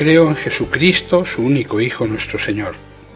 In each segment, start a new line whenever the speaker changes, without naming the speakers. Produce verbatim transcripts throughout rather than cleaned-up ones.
Creo en Jesucristo, su único Hijo, nuestro Señor.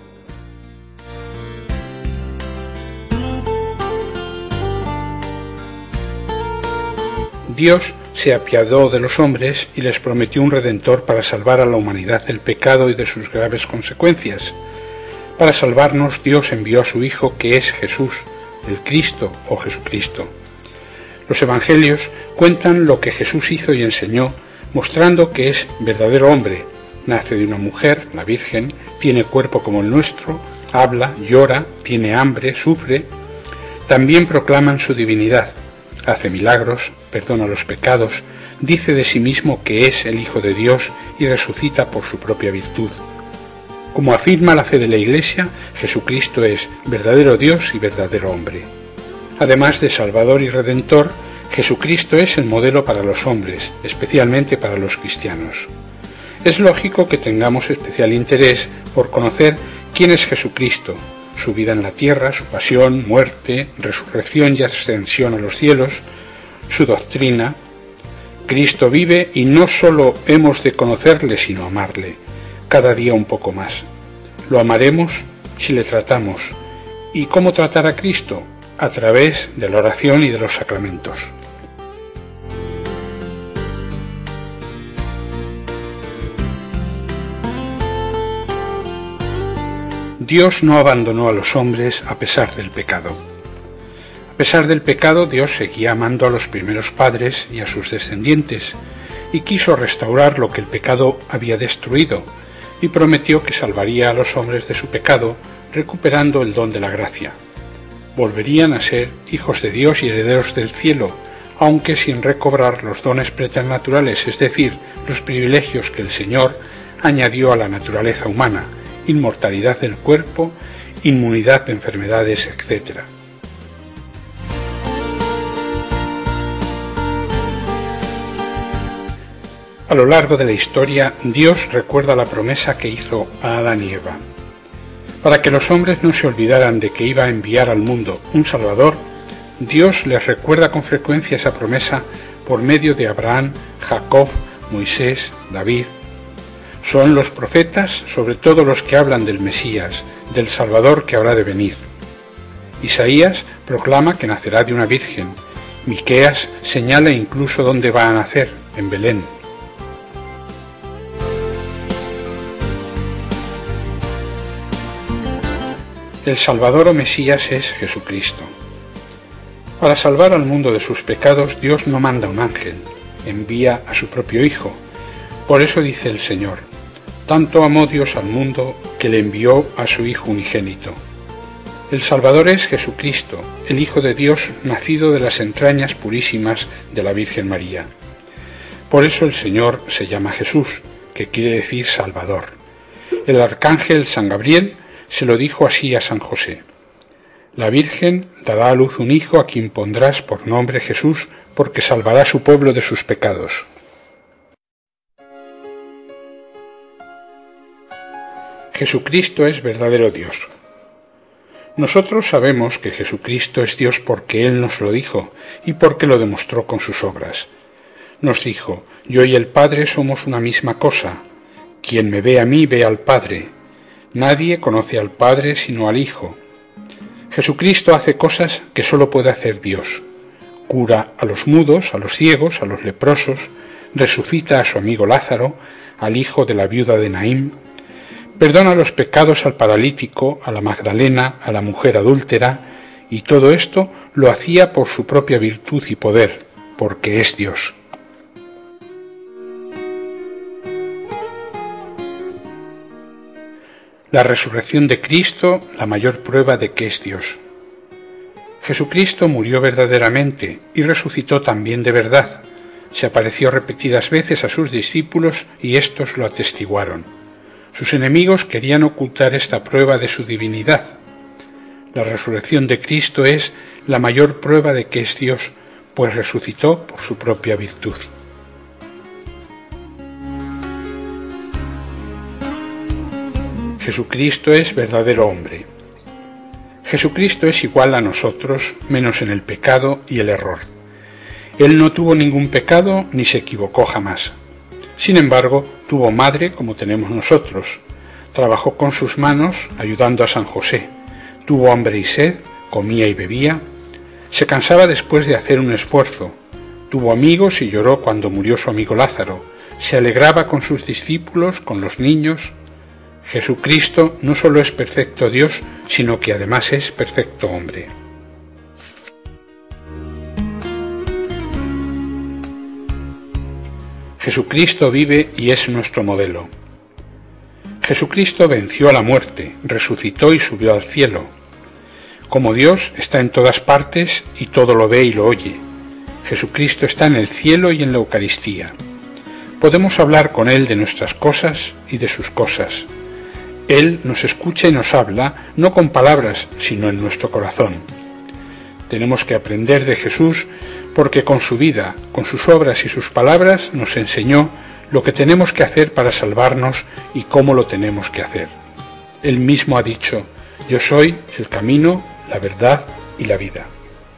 Dios se apiadó de los hombres y les prometió un Redentor para salvar a la humanidad del pecado y de sus graves consecuencias. Para salvarnos, Dios envió a su Hijo, que es Jesús, el Cristo o Jesucristo. Los Evangelios cuentan lo que Jesús hizo y enseñó, mostrando que es verdadero hombre. Nace de una mujer, la Virgen, tiene cuerpo como el nuestro, habla, llora, tiene hambre, sufre. También proclaman su divinidad. Hace milagros, perdona los pecados, dice de sí mismo que es el Hijo de Dios y resucita por su propia virtud. Como afirma la fe de la Iglesia, Jesucristo es verdadero Dios y verdadero hombre. Además de Salvador y Redentor, Jesucristo es el modelo para los hombres, especialmente para los cristianos. Es lógico que tengamos especial interés por conocer quién es Jesucristo, su vida en la tierra, su pasión, muerte, resurrección y ascensión a los cielos, su doctrina. Cristo vive y no solo hemos de conocerle, sino amarle, cada día un poco más. Lo amaremos si le tratamos. ¿Y cómo tratar a Cristo? A través de la oración y de los sacramentos. Dios no abandonó a los hombres a pesar del pecado. A pesar del pecado, Dios seguía amando a los primeros padres y a sus descendientes, y quiso restaurar lo que el pecado había destruido, y prometió que salvaría a los hombres de su pecado, recuperando el don de la gracia. Volverían a ser hijos de Dios y herederos del cielo, aunque sin recobrar los dones preternaturales, es decir, los privilegios que el Señor añadió a la naturaleza humana, inmortalidad del cuerpo, inmunidad de enfermedades, etcétera. A lo largo de la historia, Dios recuerda la promesa que hizo a Adán y Eva. Para que los hombres no se olvidaran de que iba a enviar al mundo un Salvador, Dios les recuerda con frecuencia esa promesa por medio de Abraham, Jacob, Moisés, David. Son los profetas, sobre todo los que hablan del Mesías, del Salvador que habrá de venir. Isaías proclama que nacerá de una virgen. Miqueas señala incluso dónde va a nacer, en Belén. El Salvador o Mesías es Jesucristo. Para salvar al mundo de sus pecados, Dios no manda un ángel, envía a su propio Hijo. Por eso dice el Señor: tanto amó Dios al mundo que le envió a su Hijo unigénito. El Salvador es Jesucristo, el Hijo de Dios nacido de las entrañas purísimas de la Virgen María. Por eso el Señor se llama Jesús, que quiere decir Salvador. El arcángel San Gabriel se lo dijo así a San José: la Virgen dará a luz un hijo a quien pondrás por nombre Jesús, porque salvará a su pueblo de sus pecados. Jesucristo es verdadero Dios. Nosotros sabemos que Jesucristo es Dios porque Él nos lo dijo y porque lo demostró con sus obras. Nos dijo: yo y el Padre somos una misma cosa. Quien me ve a mí ve al Padre. Nadie conoce al Padre sino al Hijo. Jesucristo hace cosas que sólo puede hacer Dios. Cura a los mudos, a los ciegos, a los leprosos, resucita a su amigo Lázaro, al hijo de la viuda de Naín, perdona los pecados al paralítico, a la Magdalena, a la mujer adúltera, y todo esto lo hacía por su propia virtud y poder, porque es Dios. La resurrección de Cristo, la mayor prueba de que es Dios. Jesucristo murió verdaderamente y resucitó también de verdad. Se apareció repetidas veces a sus discípulos y éstos lo atestiguaron. Sus enemigos querían ocultar esta prueba de su divinidad. La resurrección de Cristo es la mayor prueba de que es Dios, pues resucitó por su propia virtud. Jesucristo es verdadero hombre. Jesucristo es igual a nosotros, menos en el pecado y el error. Él no tuvo ningún pecado ni se equivocó jamás. Sin embargo, tuvo madre como tenemos nosotros. Trabajó con sus manos ayudando a San José. Tuvo hambre y sed, comía y bebía. Se cansaba después de hacer un esfuerzo. Tuvo amigos y lloró cuando murió su amigo Lázaro. Se alegraba con sus discípulos, con los niños. Jesucristo no solo es perfecto Dios, sino que además es perfecto hombre. Jesucristo vive y es nuestro modelo. Jesucristo venció a la muerte, resucitó y subió al cielo. Como Dios está en todas partes y todo lo ve y lo oye. Jesucristo está en el cielo y en la Eucaristía. Podemos hablar con Él de nuestras cosas y de sus cosas. Él nos escucha y nos habla, no con palabras, sino en nuestro corazón. Tenemos que aprender de Jesús porque con su vida, con sus obras y sus palabras nos enseñó lo que tenemos que hacer para salvarnos y cómo lo tenemos que hacer. Él mismo ha dicho: yo soy el camino, la verdad y la vida.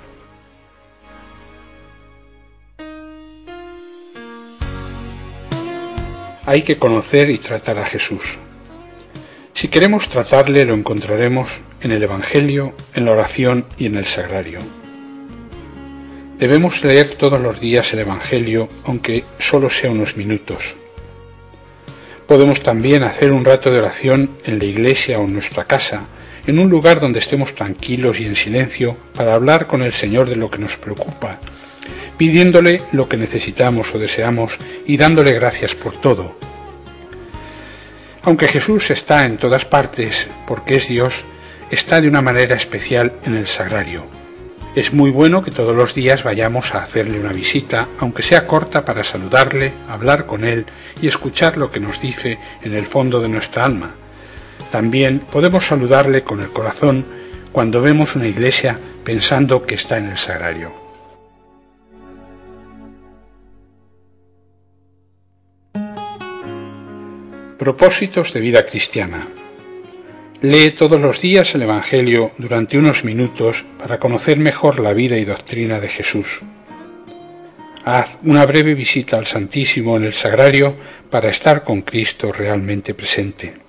Hay que conocer y tratar a Jesús. Si queremos tratarle, lo encontraremos en el Evangelio, en la oración y en el Sagrario. Debemos leer todos los días el Evangelio, aunque solo sea unos minutos. Podemos también hacer un rato de oración en la iglesia o en nuestra casa, en un lugar donde estemos tranquilos y en silencio para hablar con el Señor de lo que nos preocupa, pidiéndole lo que necesitamos o deseamos y dándole gracias por todo. Aunque Jesús está en todas partes, porque es Dios, está de una manera especial en el Sagrario. Es muy bueno que todos los días vayamos a hacerle una visita, aunque sea corta, para saludarle, hablar con él y escuchar lo que nos dice en el fondo de nuestra alma. También podemos saludarle con el corazón cuando vemos una iglesia pensando que está en el Sagrario. Propósitos de vida cristiana. Lee todos los días el Evangelio durante unos minutos para conocer mejor la vida y doctrina de Jesús. Haz una breve visita al Santísimo en el Sagrario para estar con Cristo realmente presente.